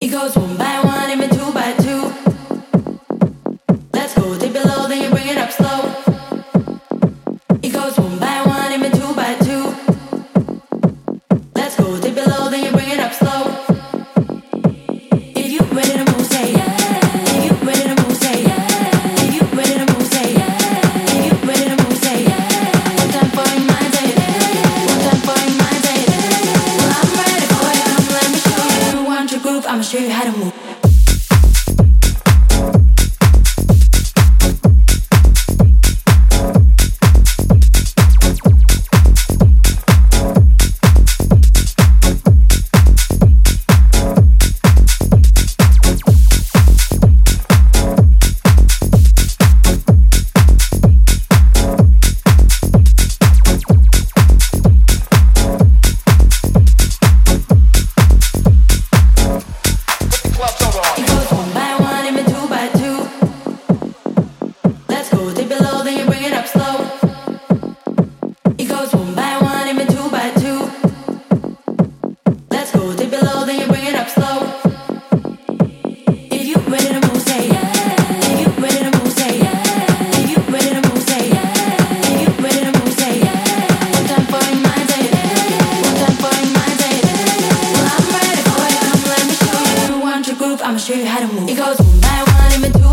It goes one by one, even two by two. Let's go dip it low, then you bring it up slow. It goes one by one, even two by two. Let's go dip it low, then you bring it up slow. If you ready to move, say yeah. If you ready to move, say yeah. If you ready to move, say yeah. If you ready to move, say yeah. One time for your mind, say yeah. One time for your mind, say yeah. Well, I'm ready for you, let me show you. If you want your groove, I'ma show you how to move. I'ma show you how to move. It goes one by one, in between.